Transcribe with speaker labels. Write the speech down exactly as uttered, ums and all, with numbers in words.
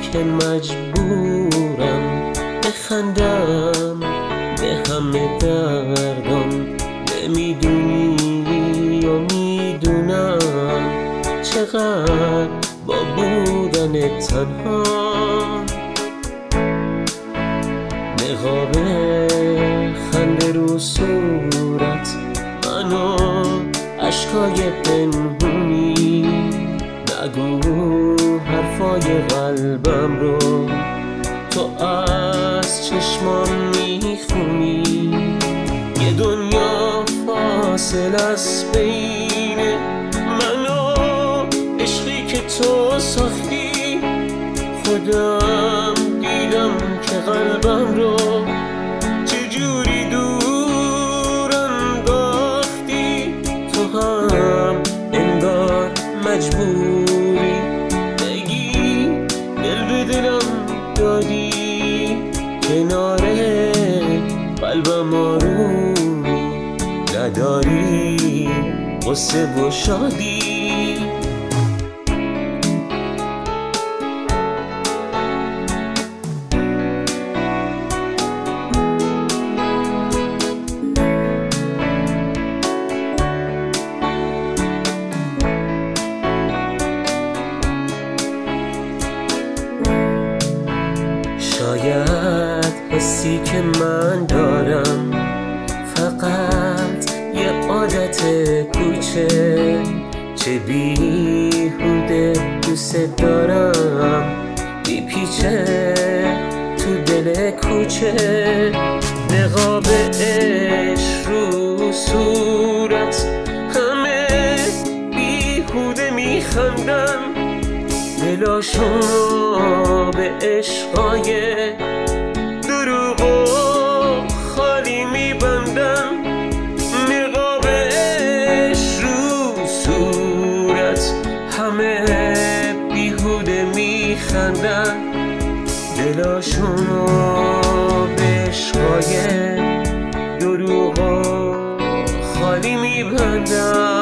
Speaker 1: که مجبورم بخندم به همه دردم. نمیدونی یا میدونم چقدر با بودن تنها نقاب خنده رو صورت منو عشقای پنهونی. نگو حرفای قلبم رو تو از چشمان میخونی. یه دنیا فاصل از بین من و عشقی که تو ساختی. خودم دیدم که قلبم رو چجوری دور انداختی. تو هم انگار مجبوری بگی دل به دلم دادی. کنار قلبم آرومی نداری غصه و شادی. شاید حسی که من دارم فقط یه عادت کوچه. چه بیهوده دوست دارم بیپیچه تو دل کوچه. نقاب عشق رو صورت همه بیهوده میخندن. دلاشون رو به عشقای دروغ و خالی میبندن. نقاب عشق رو صورت همه بیهوده میخندن. دلاشون رو به عشقای دروغ و خالی میبندن.